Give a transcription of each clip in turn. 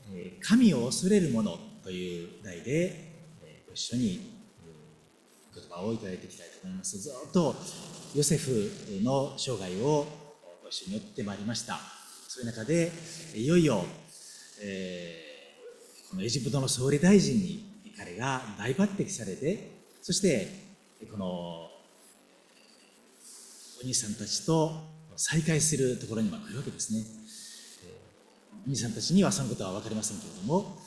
神を恐れるものという題でご一緒に言葉をいただいていきたいと思います。ずっとヨセフの生涯をご一緒に追ってまいりました。そういう中でいよいよ、このエジプトの総理大臣に彼が大抜擢されて、そしてこのお兄さんたちと再会するところに来るわけですね。お兄さんたちにはそのことは分かりませんけれども、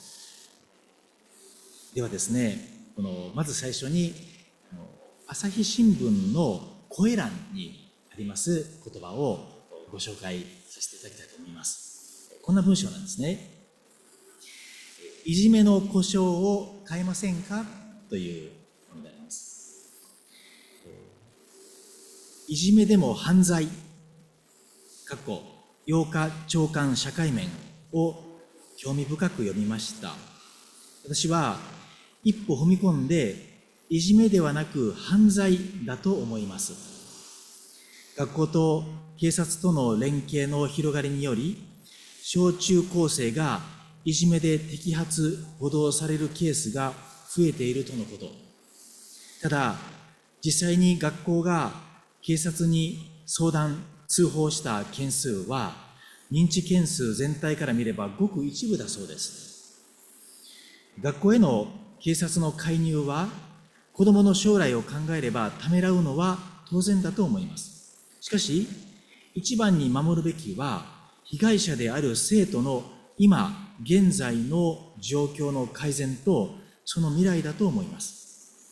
ではですね、まず最初に朝日新聞の声欄にあります言葉をご紹介させていただきたいと思います。こんな文章なんですね。いじめの呼称を変えませんかというものであります。いじめでも犯罪8日朝刊社会面を興味深く読みました。私は一歩踏み込んでいじめではなく犯罪だと思います。学校と警察との連携の広がりにより、小中高生がいじめで摘発・補導されるケースが増えているとのこと。ただ、実際に学校が警察に相談・通報した件数は、認知件数全体から見ればごく一部だそうです。学校への警察の介入は、子どもの将来を考えればためらうのは当然だと思います。しかし、一番に守るべきは、被害者である生徒の今現在の状況の改善とその未来だと思います。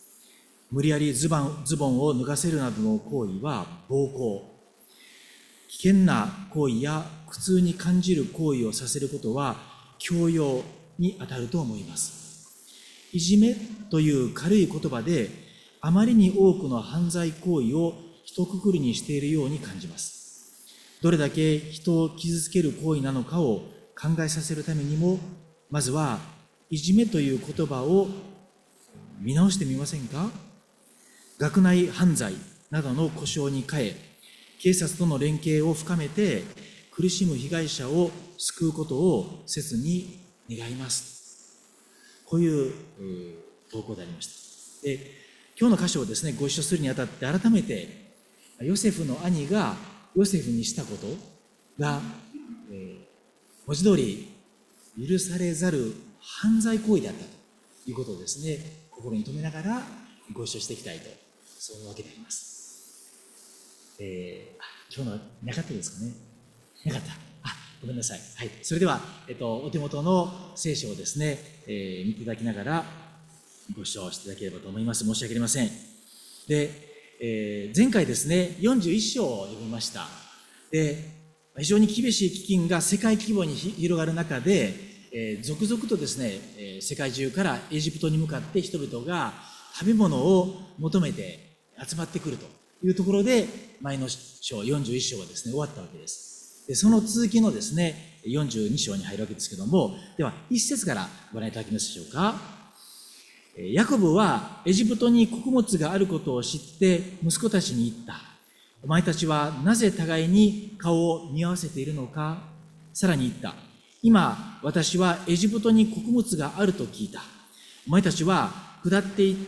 無理やりズボンを脱がせるなどの行為は暴行。危険な行為や苦痛に感じる行為をさせることは強要に当たると思います。いじめという軽い言葉であまりに多くの犯罪行為を一括りにしているように感じます。どれだけ人を傷つける行為なのかを考えさせるためにも、まずはいじめという言葉を見直してみませんか？学内犯罪などの呼称に変え、警察との連携を深めて苦しむ被害者を救うことを切に願います。こういう投稿でありました。で、今日の箇所をですね、ご一緒するにあたって改めてヨセフの兄がヨセフにしたことが、文字通り許されざる犯罪行為であったということをですね、心に留めながらご一緒していきたいと、そういうわけであります。今日のなかったですかね。なかった。ごめんなさい。はい。それでは、お手元の聖書をですね、見ていただきながらご視聴していただければと思います。申し訳ありません。で、前回ですね、41章を読みました。で、非常に厳しい飢饉が世界規模に広がる中で、続々とですね、世界中からエジプトに向かって人々が食べ物を求めて集まってくるというところで、前の章、41章はですね、終わったわけです。で、その続きのですね、42章に入るわけですけども、では、1節からご覧いただけますでしょうか。ヤコブはエジプトに穀物があることを知って息子たちに言った。お前たちはなぜ互いに顔を見合わせているのか。さらに言った。今、私はエジプトに穀物があると聞いた。お前たちは下って行って、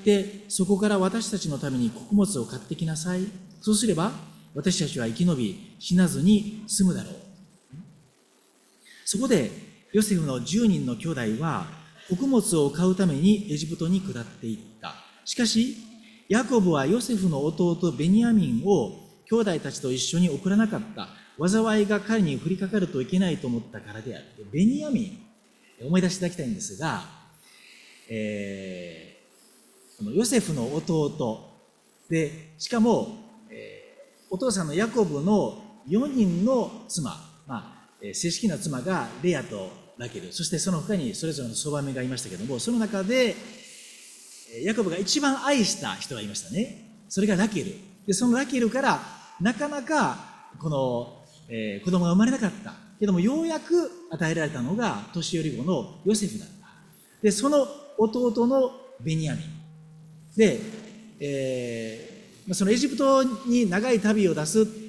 そこから私たちのために穀物を買ってきなさい。そうすれば、私たちは生き延び、死なずに済むだろう。そこで、ヨセフの10人の兄弟は、穀物を買うためにエジプトに下っていった。しかし、ヤコブはヨセフの弟ベニヤミンを兄弟たちと一緒に送らなかった。災いが彼に降りかかるといけないと思ったからである。ベニヤミン、思い出していただきたいんですが、このヨセフの弟で、しかも、お父さんのヤコブの4人の妻、正式な妻がレアとラケル、そしてその他にそれぞれのそばめがいましたけども、その中でヤコブが一番愛した人がいましたね。それがラケルで、そのラケルからなかなかこの、子供が生まれなかったけども、ようやく与えられたのが年寄り子のヨセフだった。で、その弟のベニヤミンで、そのエジプトに長い旅を出す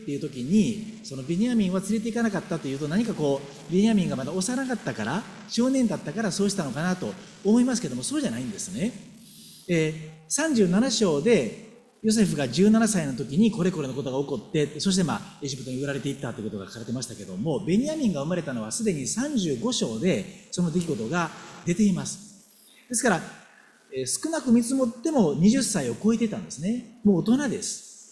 っていう時に、そのベニヤミンは連れて行かなかったというと、何かベニヤミンがまだ幼かったから、少年だったからそうしたのかなと思いますけども、そうじゃないんですね。37章でヨセフが17歳の時にこれこれのことが起こって、そしてエジプトに売られていったということが書かれてましたけども、ベニヤミンが生まれたのはすでに35章でその出来事が出ています。ですから、少なく見積もっても20歳を超えていたんですね。もう大人です。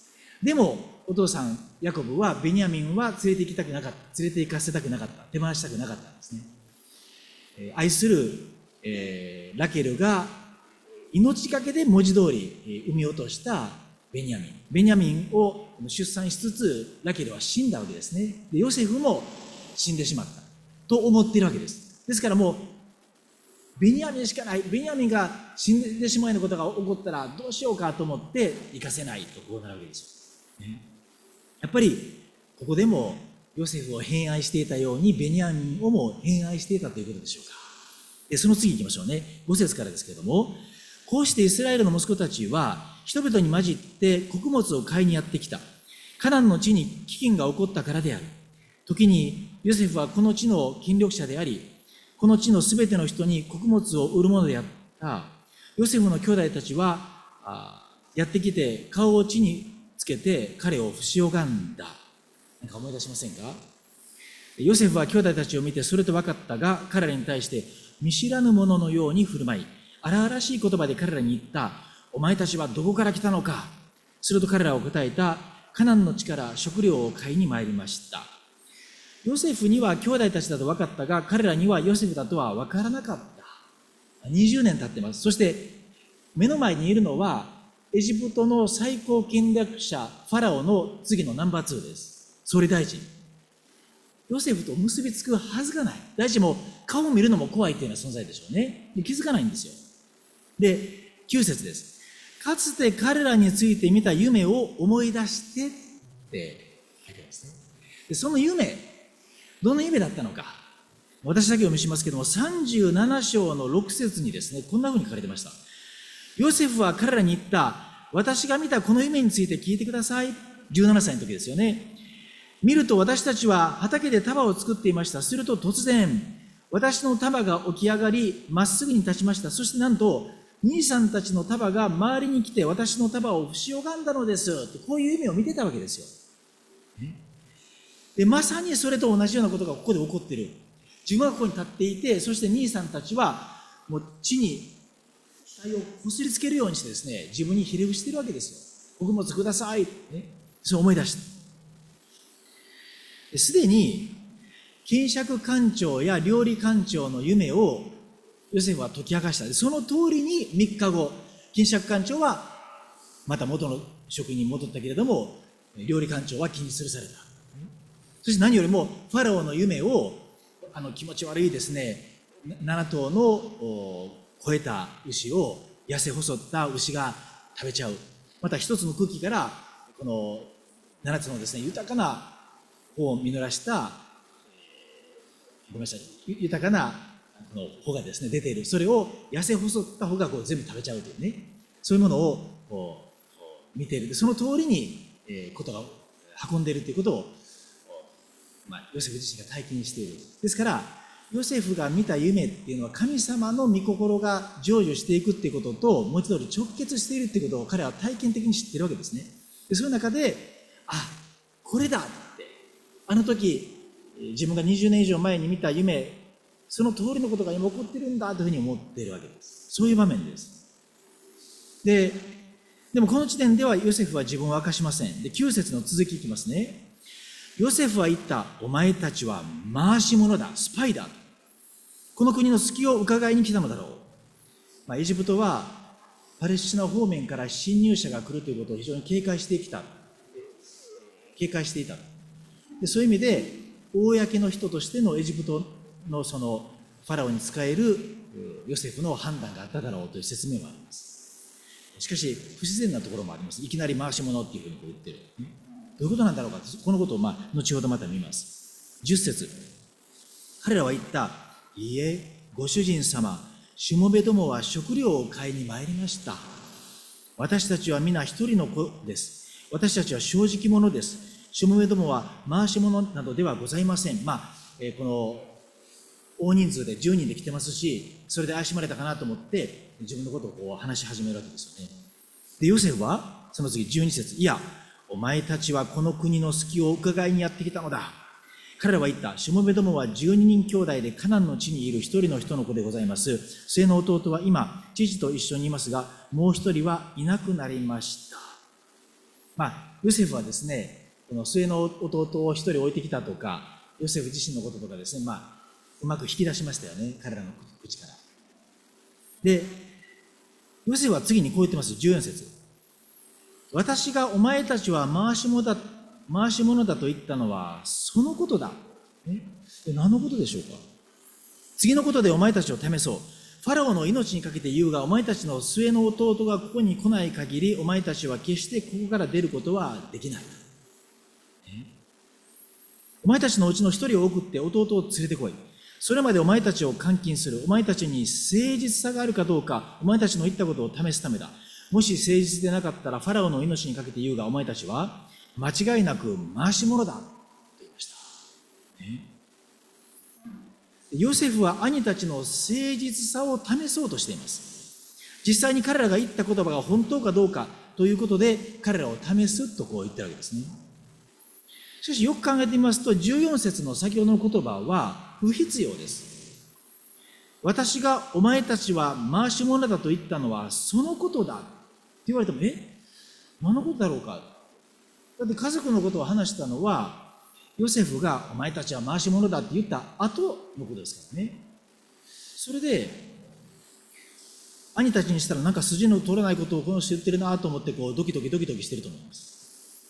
でもお父さんヤコブはベニヤミンは連れて行きたくなかった、連れて行かせたくなかった、手放したくなかったんですね。愛する、ラケルが命がけで文字通り産み落としたベニヤミンを出産しつつ、ラケルは死んだわけですね。でヨセフも死んでしまったと思っているわけです。ですからもうベニヤミンしかない、ベニヤミンが死んでしまうようなことが起こったらどうしようかと思って行かせないと、こうなるわけですよ、ね。やっぱりここでもヨセフを偏愛していたようにベニヤミンをも偏愛していたということでしょうか。でその次行きましょうね。5節からですけれども、こうしてイスラエルの息子たちは人々に混じって穀物を買いにやってきた。カナンの地に飢饉が起こったからである。時にヨセフはこの地の権力者であり、この地のすべての人に穀物を売るものであった。ヨセフの兄弟たちはやってきて顔を地につけて彼を不し拝んだ。なんか思い出しませんか？ヨセフは兄弟たちを見てそれと分かったが、彼らに対して見知らぬ者のように振る舞い、荒々しい言葉で彼らに言った。お前たちはどこから来たのか。すると彼らを答えた。カナンの地から食料を買いに参りました。ヨセフには兄弟たちだと分かったが、彼らにはヨセフだとは分からなかった。20年経ってます。そして目の前にいるのはエジプトの最高権力者ファラオの次のナンバー2です。総理大臣。ヨセフと結びつくはずがない。大臣も顔を見るのも怖いというような存在でしょうね。で気づかないんですよ。で9節です。かつて彼らについて見た夢を思い出してって書いてますね。でその夢、どの夢だったのか、私だけお見せしますけども、37章の6節にですね、こんな風に書かれてました。ヨセフは彼らに言った。私が見たこの夢について聞いてください。17歳の時ですよね。見ると私たちは畑で束を作っていました。すると突然私の束が起き上がり、まっすぐに立ちました。そしてなんと兄さんたちの束が周りに来て私の束を不し拝んだのです。こういう夢を見てたわけですよ。でまさにそれと同じようなことがここで起こっている。自分はここに立っていて、そして兄さんたちはもう地に額をこすりつけるようにしてですね、自分にひれ伏しているわけですよ。穀物ください、そう思い出した。すでに金借官長や料理官長の夢をヨセフは解き明かした。その通りに3日後、金借官長はまた元の職に戻ったけれども、料理官長は気にするされた。そして何よりもファラオの夢を気持ち悪いですね、7頭の肥えた牛を痩せ細った牛が食べちゃう。また一つの空気からこの7つのですね、豊かな穂を実らしたごめんなさい、豊かな穂がですね出ている。それを痩せ細った穂が全部食べちゃうというね、そういうものを見ている。その通りにことが運んでいるということをヨセフ自身が体験している。ですからヨセフが見た夢っていうのは神様の御心が成就していくっていうことと文字通り直結しているっていうことを彼は体験的に知っているわけですね。でそういう中で、これだって、あの時自分が20年以上前に見た夢、その通りのことが今起こってるんだというふうに思っているわけです。そういう場面です。でもこの時点ではヨセフは自分を明かしません。で9節の続きいきますね。ヨセフは言った。お前たちは回し者だ、スパイだ。この国の隙を伺いに来たのだろう。エジプトはパレスチナ方面から侵入者が来るということを非常に警戒していた。でそういう意味で公の人としてのエジプトのそのファラオに仕えるヨセフの判断があっただろうという説明もあります。しかし不自然なところもあります。いきなり回し者っていうふうに言ってる。どういうことなんだろうか。このことを後ほどまた見ます。10節。彼らは言った。いいえ、ご主人様、しもべどもは食料を買いに参りました。私たちは皆一人の子です。私たちは正直者です。 しもべどもは回し者などではございません。この大人数で10人で来てますし、それで怪しまれたかなと思って自分のことをこう話し始めるわけですよね。で、ヨセフはその次12節、いや、お前たちはこの国の隙を伺いにやってきたのだ。彼らは言った。しもべどもは12人兄弟でカナンの地にいる一人の人の子でございます。末の弟は今父と一緒にいますが、もう一人はいなくなりました。ヨセフはですね、この末の弟を一人置いてきたとか、ヨセフ自身のこととかですね、うまく引き出しましたよね、彼らの口から。で、ヨセフは次にこう言ってます。14節、私がお前たちは回し者だと言ったのはそのことだ。何のことでしょうか。次のことでお前たちを試そう。ファラオの命にかけて言うが、お前たちの末の弟がここに来ない限り、お前たちは決してここから出ることはできない。お前たちのうちの一人を送って弟を連れてこい。それまでお前たちを監禁する。お前たちに誠実さがあるかどうか、お前たちの言ったことを試すためだ。もし誠実でなかったら、ファラオの命にかけて言うが、お前たちは間違いなく回し者だと言いました。ヨセフは兄たちの誠実さを試そうとしています。実際に彼らが言った言葉が本当かどうかということで、彼らを試すとこう言ってるわけですね。しかしよく考えてみますと、14節の先ほどの言葉は不必要です。私がお前たちは回し者だと言ったのはそのことだって言われても、何のことだろうか。だって家族のことを話したのは、ヨセフがお前たちは回し者だって言った後のことですからね。それで兄たちにしたらなんか筋の通らないことをこの人言ってるなと思ってこうドキドキしてると思います。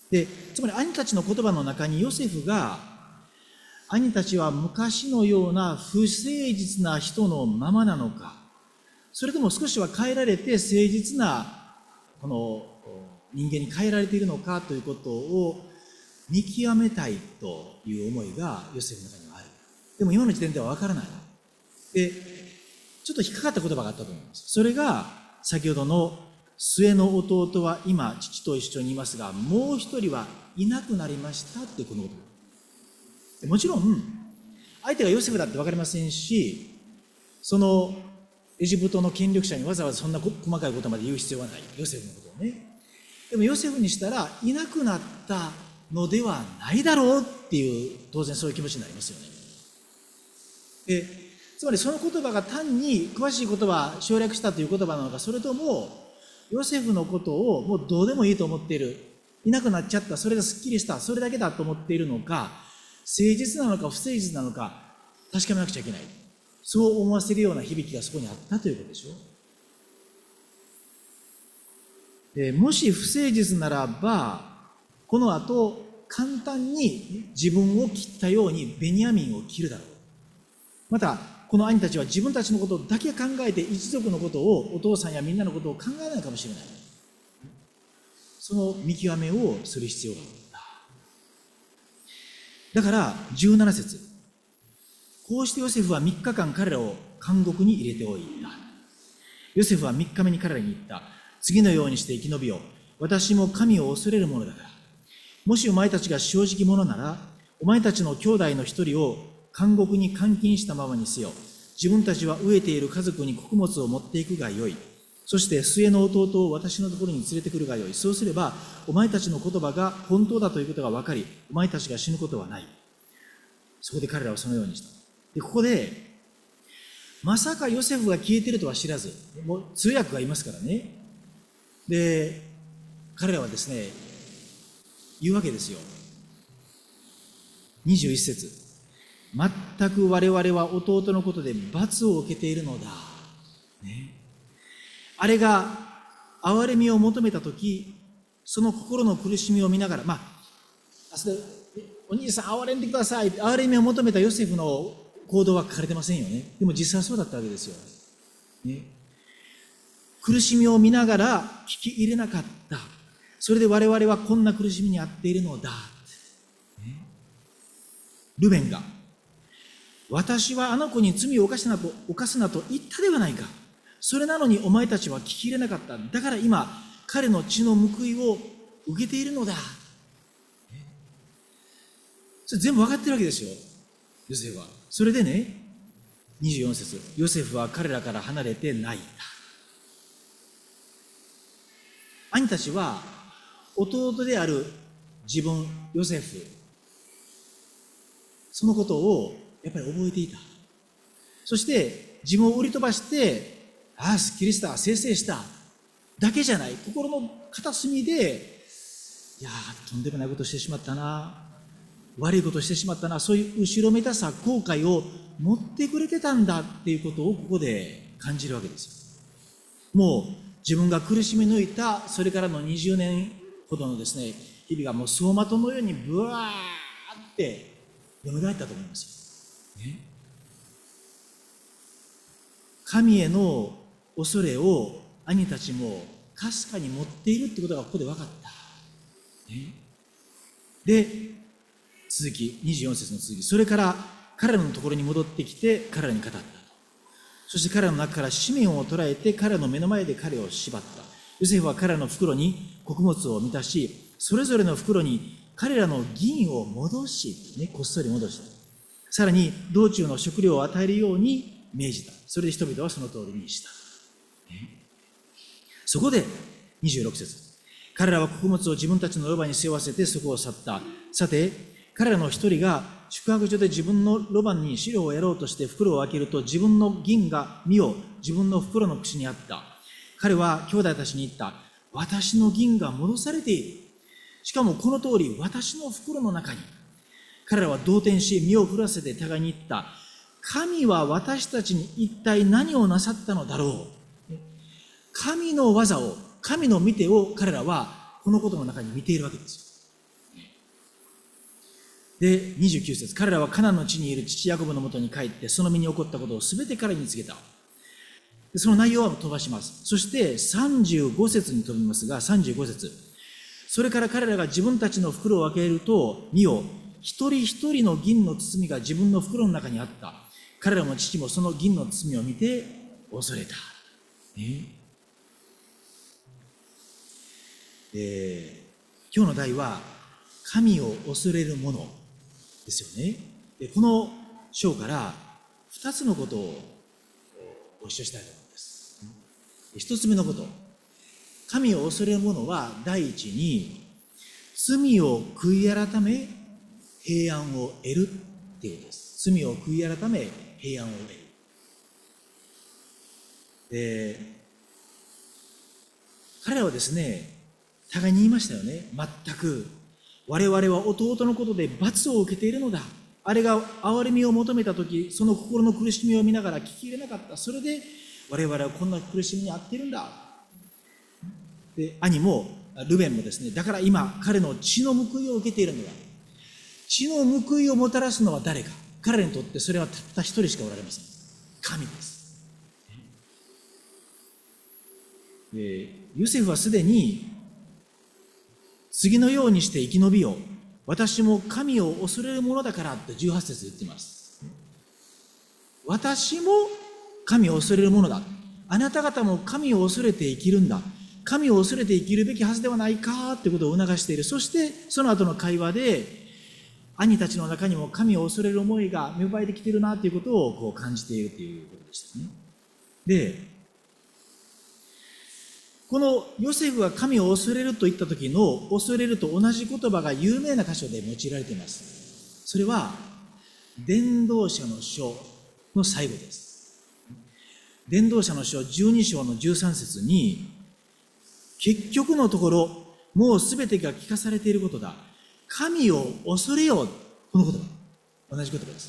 で、つまり兄たちの言葉の中にヨセフが兄たちは昔のような不誠実な人のままなのか、それとも少しは変えられて誠実なこの人間に変えられているのかということを見極めたいという思いがヨセフの中にはある。でも今の時点では分からない。で、ちょっと引っかかった言葉があったと思います。それが先ほどの末の弟は今父と一緒にいますが、もう一人はいなくなりましたってこのこと。もちろん相手がヨセフだって分かりませんし、そのエジプトの権力者にわざわざそんな細かいことまで言う必要はない。ヨセフのことをね。でもヨセフにしたらいなくなったのではないだろうっていう、当然そういう気持ちになりますよね。で、つまりその言葉が単に詳しい言葉省略したという言葉なのか、それともヨセフのことをもうどうでもいいと思っている、いなくなっちゃった、それがすっきりした、それだけだと思っているのか、誠実なのか不誠実なのか確かめなくちゃいけない、そう思わせるような響きがそこにあったということでしょう。で、もし不誠実ならば、この後簡単に自分を切ったようにベニヤミンを切るだろう。またこの兄たちは自分たちのことだけ考えて一族のことを、お父さんやみんなのことを考えないかもしれない。その見極めをする必要があった。だから17節、こうしてヨセフは3日間彼らを監獄に入れておいた。ヨセフは3日目に彼らに言った。次のようにして生き延びよう。私も神を恐れるものだから。もしお前たちが正直者なら、お前たちの兄弟の一人を監獄に監禁したままにせよ。自分たちは飢えている家族に穀物を持っていくがよい。そして末の弟を私のところに連れてくるがよい。そうすればお前たちの言葉が本当だということが分かり、お前たちが死ぬことはない。そこで彼らはそのようにした。で、ここでまさかヨセフが消えているとは知らず、もう通訳がいますからね。で、彼らはですね、言うわけですよ。21節、全く我々は弟のことで罰を受けているのだ、ね、あれが憐れみを求めたとき、その心の苦しみを見ながら、お兄さん憐れんでください、憐れみを求めたヨセフの行動は書かれてませんよね。でも実際そうだったわけですよ、ね、苦しみを見ながら聞き入れなかった。それで我々はこんな苦しみに遭っているのだ、ね、ルベンが、私はあの子に罪を犯すなと言ったではないか。それなのにお前たちは聞き入れなかった。だから今彼の血の報いを受けているのだ。 それ全部分かってるわけですよ、ヨセフは。それでね、24節、ヨセフは彼らから離れて泣いた。兄たちは弟である自分、ヨセフ、そのことをやっぱり覚えていた。そして自分を売り飛ばして、ああすっきりした、清々しただけじゃない、心の片隅で、いやーとんでもないことしてしまったな、悪いことしてしまったな、そういう後ろめたさ、後悔を持ってくれてたんだっていうことをここで感じるわけですよ。もう自分が苦しみ抜いたそれからの20年ほどのですね、日々がもう走馬灯のようにブワーって蘇ったと思いますよ、ね、神への恐れを兄たちもかすかに持っているってことがここで分かった、ね、で続き24節の続き、それから彼らのところに戻ってきて彼らに語った。そして彼らの中からシメオンを捕らえて彼らの目の前で彼を縛った。ヨセフは彼らの袋に穀物を満たし、それぞれの袋に彼らの銀を戻し、ね、こっそり戻した。さらに道中の食料を与えるように命じた。それで人々はその通りにした。そこで26節、彼らは穀物を自分たちのロバに背負わせてそこを去った。さて彼らの一人が宿泊所で自分のロバに飼料をやろうとして袋を開けると、自分の銀が見よ自分の袋の口にあった。彼は兄弟たちに言った。私の銀が戻されている。しかもこの通り私の袋の中に。彼らは動転し身を振らせて互いに言った。神は私たちに一体何をなさったのだろう。神の技を、神の見てを彼らはこのことの中に見ているわけですよ。で29節、彼らはカナンの地にいる父ヤコブのもとに帰ってその身に起こったことをすべて彼に告げた。でその内容は飛ばします。そして35節に飛びますが、35節、それから彼らが自分たちの袋を開けると、見よ一人一人の銀の包みが自分の袋の中にあった。彼らも父もその銀の包みを見て恐れた、今日の題は神を恐れるものですよね。でこの章から2つのことをご一緒したいと思います。1つ目のこと、神を恐れるものは第一に罪を悔い改め平安を得るっていうことです。罪を悔い改め平安を得る。彼らはですね、互いに言いましたよね。全く我々は弟のことで罰を受けているのだ。あれが憐れみを求めたとき、その心の苦しみを見ながら聞き入れなかった。それで我々はこんな苦しみに遭っているんだ。で兄もルベンもですね、だから今彼の血の報いを受けているのだ。血の報いをもたらすのは誰か。彼らにとってそれはたった一人しかおられません。神です。ヨセフはすでに次のようにして生き延びよう。私も神を恐れるものだからって18節言っています。私も神を恐れるものだ。あなた方も神を恐れて生きるんだ。神を恐れて生きるべきはずではないかってことを促している。そしてその後の会話で兄たちの中にも神を恐れる思いが芽生えてきているなということをこう感じているということでしたね。でこのヨセフが神を恐れると言った時の恐れると同じ言葉が有名な箇所で用いられています。それは伝道者の書の最後です。伝道者の書12章の13節に、結局のところもうすべてが聞かされていることだ。神を恐れよう。この言葉、同じ言葉です。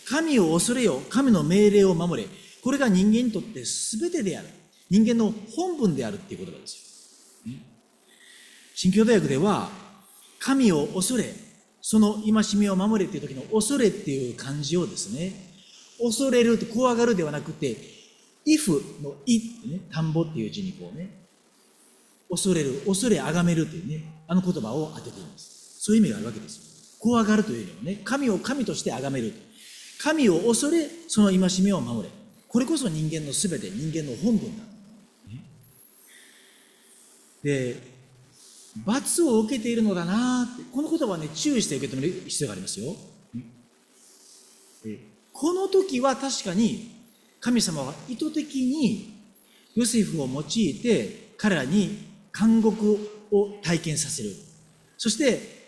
神を恐れよう。神の命令を守れ。これが人間にとってすべてである。人間の本分であるっていう言葉ですよ。新教大学では神を恐れ、その戒めを守れっていう時の恐れっていう漢字をですね、恐れるって怖がるではなくて、if のいってね、田んぼっていう字にこうね、恐れる、恐れあがめるっていうね、あの言葉を当てています。そういう意味があるわけです。怖がるというよりもね、神を神としてあがめる。神を恐れ、その戒めを守れ。これこそ人間のすべて、人間の本分だ。で罰を受けているのだなって、この言葉はね、注意して受け止める必要がありますよ。この時は確かに神様は意図的にヨセフを用いて彼らに監獄を体験させる。そして、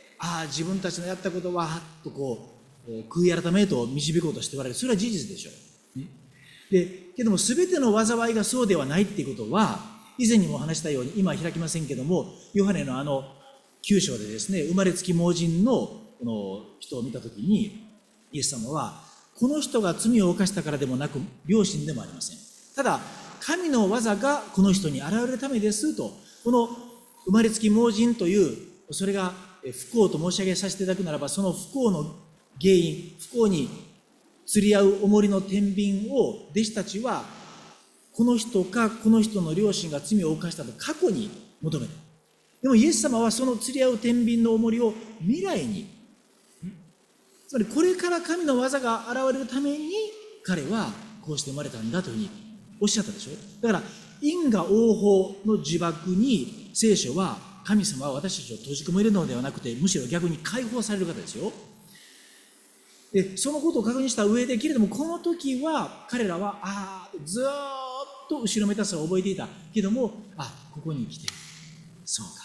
自分たちのやったことはと悔い改めへと導こうとしておられる。それは事実でしょう。けども全ての災いがそうではないっていうことは、以前にも話したように、今は開きませんけども、ヨハネの9章でですね、生まれつき盲人のこの人を見たときに、イエス様は、この人が罪を犯したからでもなく、良心でもありません。ただ、神の技がこの人に現れるためですと、この生まれつき盲人という、それが不幸と申し上げさせていただくならば、その不幸の原因、不幸に釣り合う重りの天秤を弟子たちは、この人かこの人の両親が罪を犯したと過去に求めた。でもイエス様はその釣り合う天秤の重りを未来に、つまりこれから神の技が現れるために彼はこうして生まれたんだというふうにおっしゃったでしょ。だから因果応報の呪縛に聖書は、神様は私たちを閉じ込めるのではなくて、むしろ逆に解放される方ですよ。でそのことを確認した上で、けれどもこの時は彼らはずっと後ろめたさを覚えていたけども、ここに来て、そうか、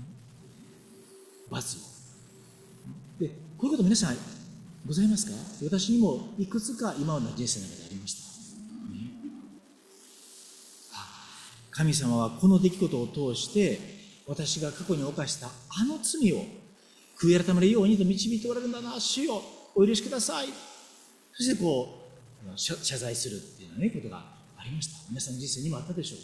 罰を。でこういうこと皆さんございますか？私にもいくつか今までの人生の中でありました。神様はこの出来事を通して私が過去に犯した罪を悔い改めるようにと導いておられるんだな、主よお許しください。そして謝罪するっていうようなことがありました。皆さんの人生にもあったでしょ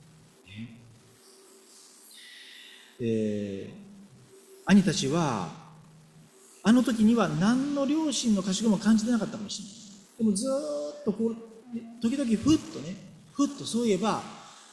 うか。兄たちはあの時には何の良心の賢みも感じてなかったかもしれない。でもずっと時々ふっとそういえば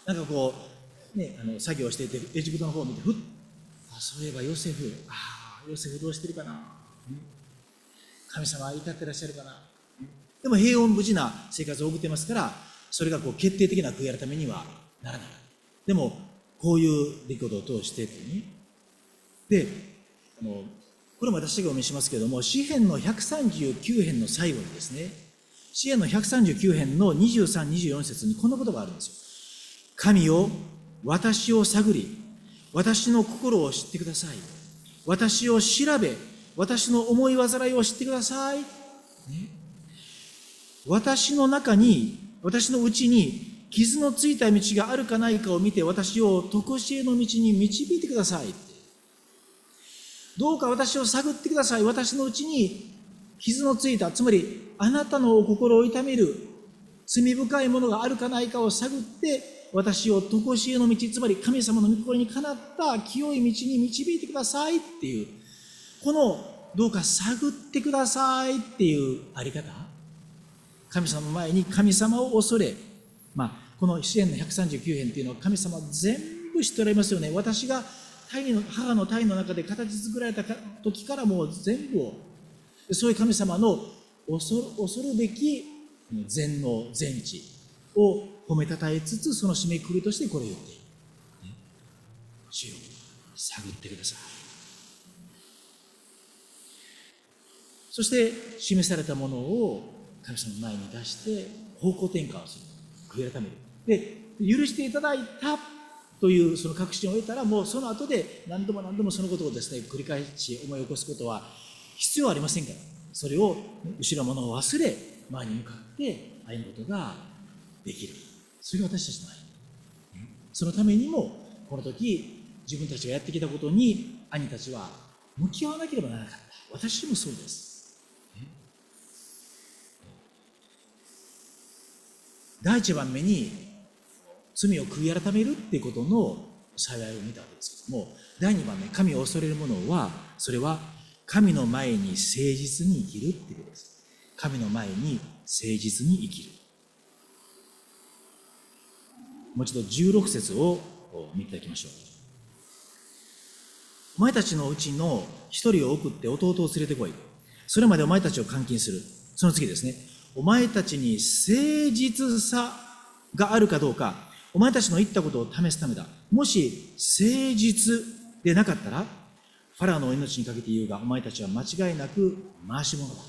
作業していてエジプトの方を見てそういえばヨセフどうしてるかな、神様は怒ってらっしゃるかな。でも平穏無事な生活を送ってますから、それが決定的な悔い改めにはならない。でもこういう出来事を通してでこれも私がお見せしますけれども、詩編の139編の最後にですね、詩編の139編の23、24節にこんなことがあるんですよ。神よ、私を探り、私の心を知ってください。私を調べ、私の思い煩いを知ってください。私の中に、私のうちに傷のついた道があるかないかを見て、私を常しえの道に導いてください。どうか私を探ってください。私のうちに傷のついた、つまりあなたのお心を痛める罪深いものがあるかないかを探って、私を常しえの道、つまり神様の御心にかなった清い道に導いてくださいっていう、このどうか探ってくださいっていうあり方、神様の前に神様を恐れ、この詩編の139編っていうのは神様全部知っておられますよね。私が母の胎の中で形作られた時からもう全部を、そういう神様の恐るべき全能全知を褒めたたえつつ、その締めくくりとしてこれを言っている。主よ、探ってください。そして示されたものを神様の前に出して方向転換をする、悔い改める。で、許していただいたというその確信を得たら、もうその後で何度もそのことをですね繰り返し思い起こすことは必要ありませんから、それを後ろのものを忘れ前に向かって歩むことができる。それが私たちの愛。そのためにもこの時自分たちがやってきたことに兄たちは向き合わなければならなかった。私もそうです。第一番目に罪を悔い改めるっていうことの幸いを見たわけですけども、第二番目、神を恐れる者は、それは神の前に誠実に生きるっていうことです。神の前に誠実に生きる。もう一度16節を見ていただきましょう。お前たちのうちの一人を送って弟を連れてこい。それまでお前たちを監禁する。その次ですね。お前たちに誠実さがあるかどうか、お前たちの言ったことを試すためだ。もし誠実でなかったら、ファラオの命にかけて言うが、お前たちは間違いなく回し者だ。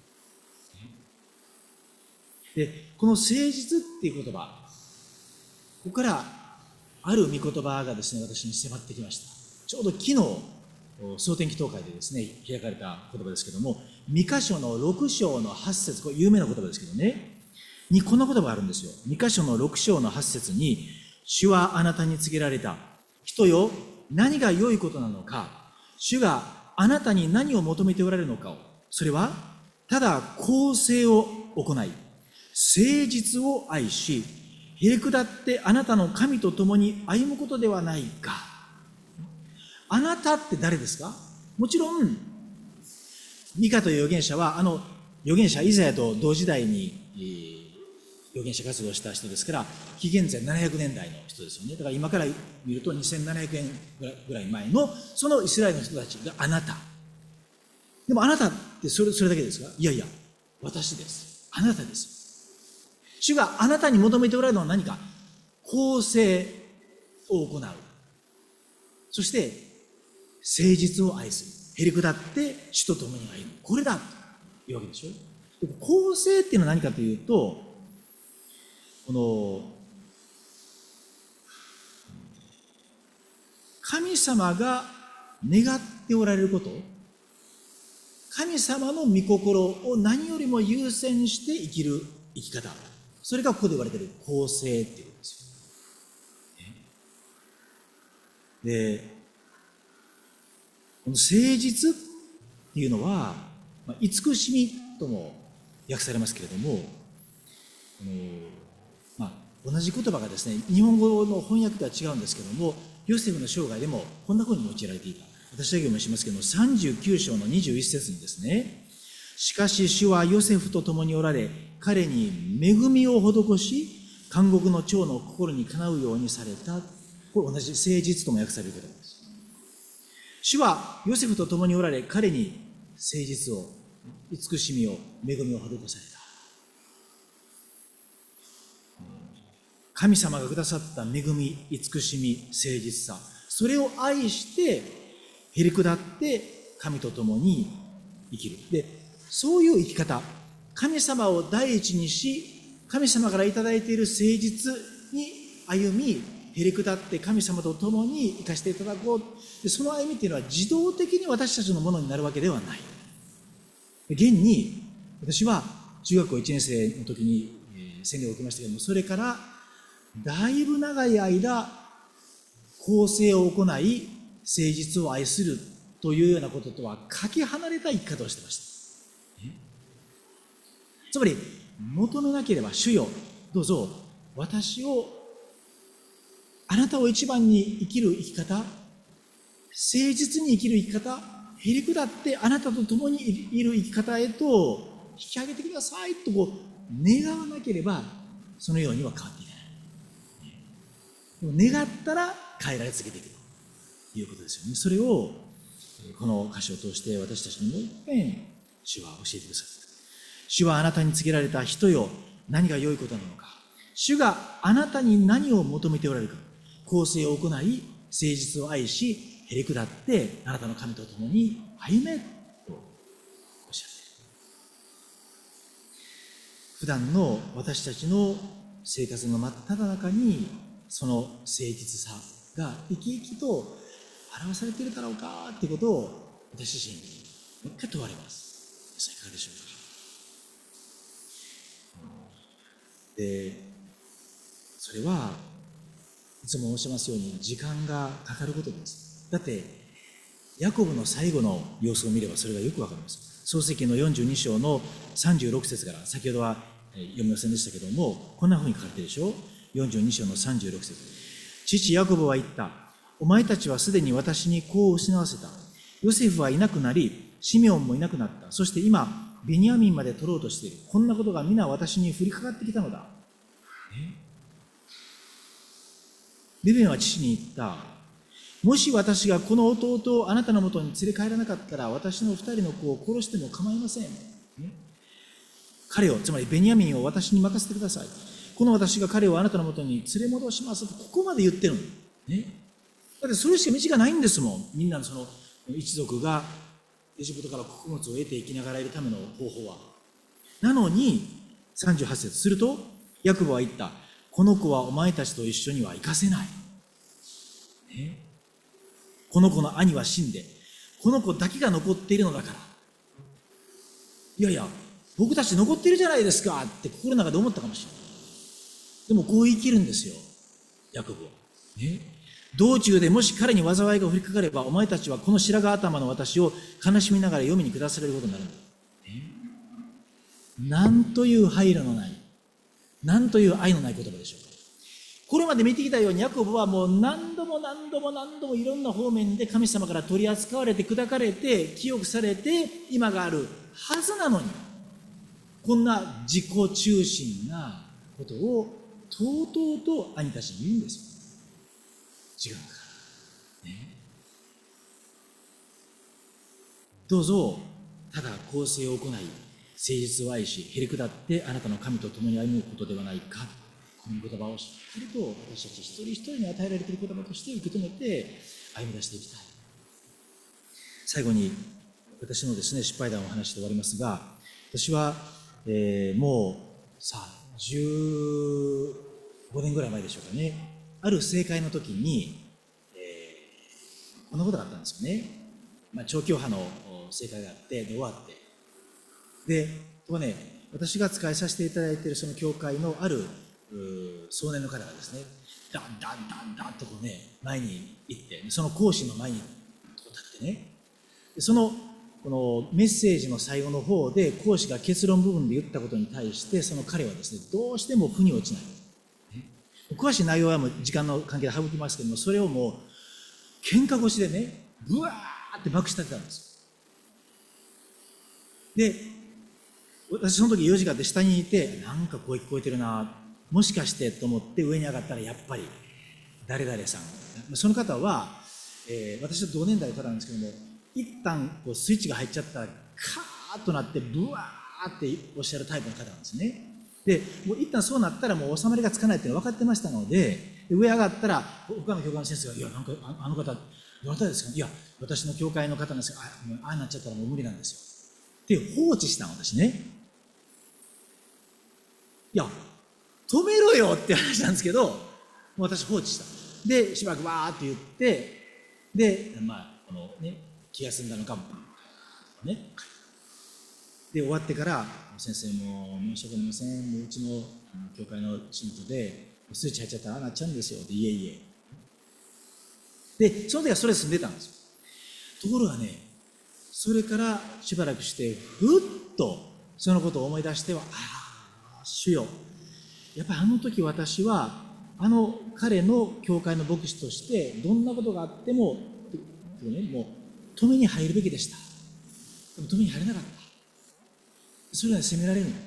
で、この誠実っていう言葉、ここからある御言葉がですね、私に迫ってきました。ちょうど昨日、総天気東海でですね、開かれた言葉ですけども、ミカ書の6章の8節、これ有名な言葉ですけどね、にこんな言葉があるんですよ。ミカ書の6章の8節に、主はあなたに告げられた。人よ、何が良いことなのか、主があなたに何を求めておられるのかを、それは、ただ公正を行い、誠実を愛し、へりくだってあなたの神と共に歩むことではないか。あなたって誰ですか？もちろん、ミカという預言者は、預言者イザヤと同時代に、預言者活動をした人ですから、紀元前700年代の人ですよね。だから今から見ると2700年ぐらい前の、そのイスラエルの人たちがあなた。でもあなたってそれだけですか？いやいや、私です。あなたです。主があなたに求めておられるのは何か？公正を行う。そして、誠実を愛する。へりくだって主と共に歩む。これだというわけでしょ。公正っていうのは何かというと、この神様が願っておられること、神様の御心を何よりも優先して生きる生き方、それがここで言われている公正っていうことですよ。で、この誠実っていうのは、慈しみとも訳されますけれども、同じ言葉がですね、日本語の翻訳とは違うんですけども、ヨセフの生涯でもこんなふうに用いられていた。私だけ読みしますけども、39章の21節にですね、しかし主はヨセフと共におられ、彼に恵みを施し、監獄の長の心にかなうようにされた。これ同じ誠実とも訳される言葉です。主はヨセフと共におられ、彼に誠実を、慈しみを、恵みを施された。神様がくださった恵み、慈しみ、誠実さ、それを愛してへりくだって神と共に生きる。で、そういう生き方、神様を第一にし、神様からいただいている誠実に歩み、へりくだって神様と共に生かしていただこう。で、その歩みっていうのは自動的に私たちのものになるわけではない。現に私は中学校1年生の時に宣言を受けましたけれども、それからだいぶ長い間公正を行い誠実を愛するというようなこととはかけ離れた生き方をしていました。つまり求めなければ、主よどうぞ私を、あなたを一番に生きる生き方、誠実に生きる生き方、へりくだってあなたと共にいる生き方へと引き上げてくださいと願わなければ、そのようには変わっていない。でも願ったら変えられ続けていくということですよね。それをこの歌詞を通して私たちにもう一遍主は教えてくださった。主はあなたに告げられた。人よ、何が良いことなのか。主があなたに何を求めておられるか。公正を行い、誠実を愛し、へりくだってあなたの神と共に歩めとおっしゃっている。普段の私たちの生活の真っ只中にその誠実さが生き生きと表されているだろうかということを私自身にもう一回問われます。皆さんいかがでしょうか。で、それはいつも申しますように時間がかかることです。だってヤコブの最後の様子を見ればそれがよくわかります。創世記の42章の36節から、先ほどは読みませんでしたけども、こんなふうに書かれているでしょう。42章の36節。父ヤコブは言った。お前たちはすでに私に子を失わせた。ヨセフはいなくなり、シメオンもいなくなった。そして今ベニヤミンまで取ろうとしている。こんなことが皆私に降りかかってきたのだ。レベンは父に言った。もし私がこの弟をあなたのもとに連れ帰らなかったら、私の二人の子を殺しても構いません。彼を、つまりベニヤミンを私に任せてください。この私が彼をあなたのもとに連れ戻しますと、ここまで言ってるの。 だってそれしか道がないんですもん。みんなのその一族がエジプトから穀物を得て生きながらいるための方法は。なのに、38節すると、ヤコブは言った。この子はお前たちと一緒には行かせない。ね、この子の兄は死んで、この子だけが残っているのだから。いやいや、僕たち残っているじゃないですかって心の中で思ったかもしれない。でもこう言い切るんですよ、ヤコブは。道中でもし彼に災いが降りかかれば、お前たちはこの白髪頭の私を悲しみながら読みに下されることになるんだ。なんという配慮のない、なんという愛のない言葉でしょうか。これまで見てきたように、ヤコブはもう何度もいろんな方面で神様から取り扱われて砕かれて清くされて今があるはずなのに、こんな自己中心なことをとうとうと兄たちに言うんですよ。違うから、どうぞただ公正を行い誠実を愛しへりくだってあなたの神と共に歩むことではないか。この言葉をしっかりと私たち一人一人に与えられている言葉として受け止めて歩み出していきたい。最後に私のですね、失敗談をお話して終わりますが、私は、もうさあ15年ぐらい前でしょうかね、ある政界の時に、こんなことがあったんですよね。超教派の政界があってで終わって、でここね、私が使いさせていただいているその教会のある少年の方がですね、ダンとこうね、前に行って、その講師の前に立ってね、そのこのメッセージの最後の方で講師が結論部分で言ったことに対して、その彼はですね、どうしても腑に落ちない。詳しい内容はもう時間の関係で省きますけども、それをもう喧嘩腰でね、ブワーって爆死立てたんですよ。で、私その時4時間で下にいて、なんか声聞こえてるな、もしかしてと思って上に上がったら、やっぱり誰々さん、その方は、私と同年代の方なんですけども、一旦こうスイッチが入っちゃったらカーッとなってブワーっておっしゃるタイプの方なんですね。でもう一旦そうなったらもう収まりがつかないっていうのは分かってましたので、上上がったら他の教会の先生が「いや、なんかあの方どなたですか？」いや、私の教会の方なんですが、ああなっちゃったらもう無理なんですよって放置したの、私ね。いや、止めろよって話なんですけど、私放置した。でしばらくわーって言って、でこのね、気が済んだのかね、で終わってから「先生、もう申し訳ありません、もううちの教会の信徒でスイッチ入っちゃったらああなっちゃうんですよ」って「いえいえ」でその時はそれで済んでたんですよ。ところがね、それからしばらくしてふっとそのことを思い出しては、ああ主よ、やっぱりあの時私はあの彼の教会の牧師としてどんなことがあっても、もう止めに入るべきでした。でも止めに入れなかった。それは責められるの、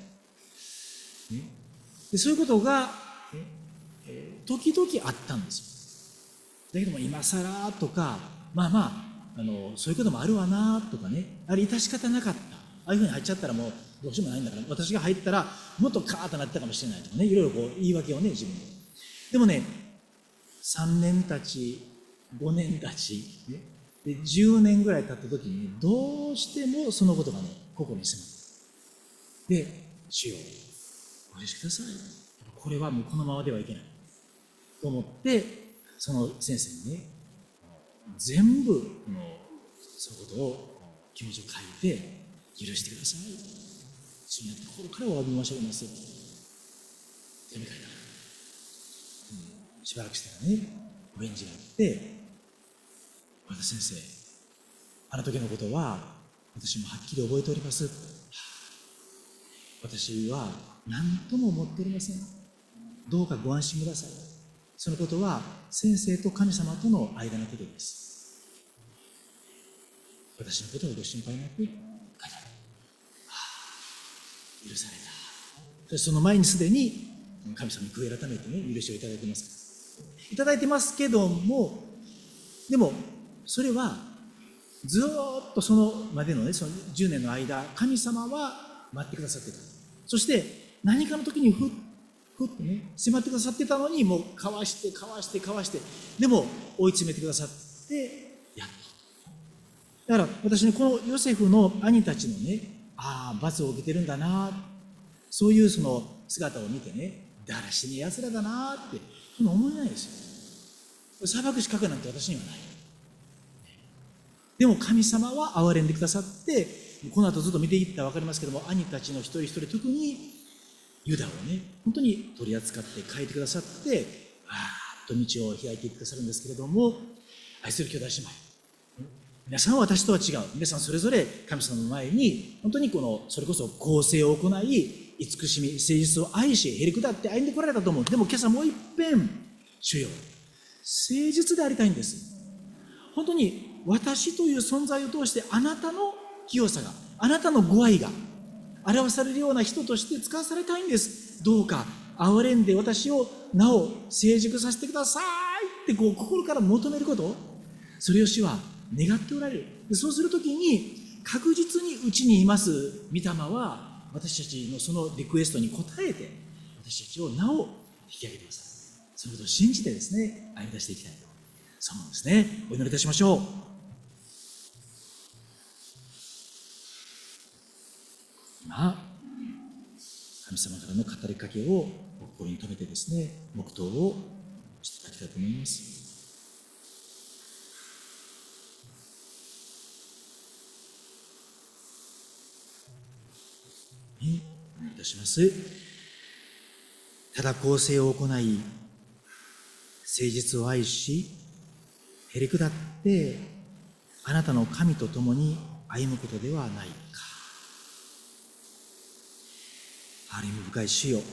でそういうことが、時々あったんですよ。だけども今更とか、そういうこともあるわなとかね、あれ致し方なかった、ああいうふうに入っちゃったらもうどうしようもないんだから、私が入ったらもっとカーッとなったかもしれないとかね、いろいろこう言い訳をね、自分で。でもね、3年たち5年たち、で10年ぐらい経った時に、どうしてもそのことがね、心に迫る。で、主よ、お許しください、これはもうこのままではいけないと思って、その先生にね、全部そのことを気持ちを書いて、許してください、主に心からお詫び申し上げますよ、手紙書いた。しばらくしたらね、お返事があって、和田先生、あの時のことは私もはっきり覚えております。私は何とも思っておりません。どうかご安心ください。そのことは先生と神様との間のことです。私のことをご心配なく、許された。その前にすでに神様に悔い改めてね、許しをいただいてますけども、でもそれはずっとそのまでのね、その10年の間、神様は待ってくださってた。そして何かの時にふっふっとね、迫ってくださってたのに、もうかわして、でも追い詰めてくださって、やっと。だから私ね、このヨセフの兄たちのね、罰を受けてるんだな、そういうその姿を見てね、だらしねえ奴らだなって、そんな思えないですよ。裁く資格なんて私にはない。でも神様は憐れんでくださって、この後ずっと見ていったら分かりますけども、兄たちの一人一人、特にユダをね、本当に取り扱って変えてくださって、と道を開いてくださるんですけれども、愛する兄弟姉妹、皆さんは私とは違う。皆さんそれぞれ神様の前に、本当にそれこそ公正を行い、慈しみ、誠実を愛し、へりくだって歩んでこられたと思う。でも今朝もう一遍、主よ、誠実でありたいんです。本当に私という存在を通してあなたの清さが、あなたのご愛が表されるような人として使わされたいんです。どうか憐れんで私をなお成熟させてくださいって心から求めること、それを主は願っておられる。でそうするときに確実にうちにいます御霊は私たちのそのリクエストに応えて私たちをなお引き上げてください。そのことを信じてですね、歩み出していきたいと、そう思うんですね。お祈りいたしましょう。今、神様からの語りかけを心に留めてですね、黙祷をしていただきたいと思います。お願いいたします。ただ公正を行い、誠実を愛し、へりくだってあなたの神と共に歩むことではないか。憐れみ深い主よ、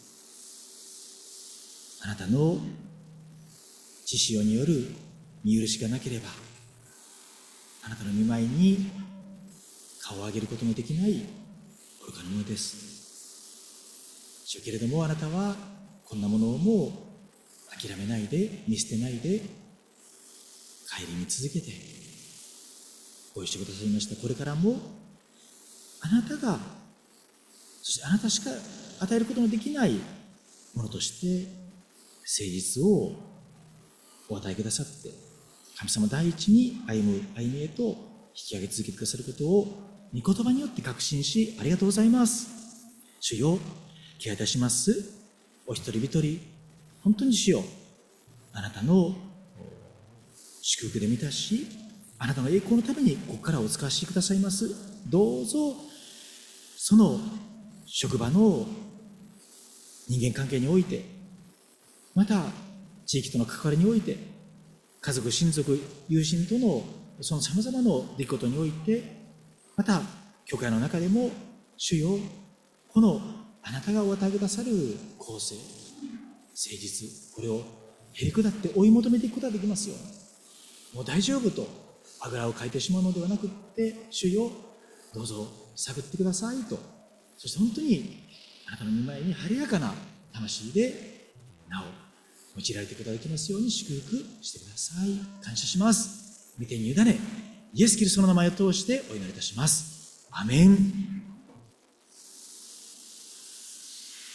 あなたの血潮による見許しがなければ、あなたの御前に顔を上げることもできない愚かなものです。主よ、けれどもあなたはこんなものをもう諦めないで、見捨てないで、顧み続けてご一緒くださいました。これからもあなたが、そしてあなたしか与えることのできないものとして誠実をお与えくださって、神様第一に歩みへと引き上げ続けてくださることを御言葉によって確信し、ありがとうございます。主よ、気配いたします。お一人一人、本当に主よ、あなたの祝福で満たし、あなたの栄光のためにここからお使わしくださいます。どうぞその職場の人間関係において、また地域との関わりにおいて、家族、親族、友人とのそのさまざまな出来事において、また教会の中でも主よ、このあなたがお与えくださる公正、誠実、これをへりくだって追い求めていくことができますように。もう大丈夫とあぐらをかいてしまうのではなくって、主よ、どうぞ探ってくださいと、そして本当にあなたの御前に晴れやかな魂でなお用いられていくことができますように祝福してください。感謝します。御手に委ね、イエス・キリストの名前を通してお祈りいたします。アメン。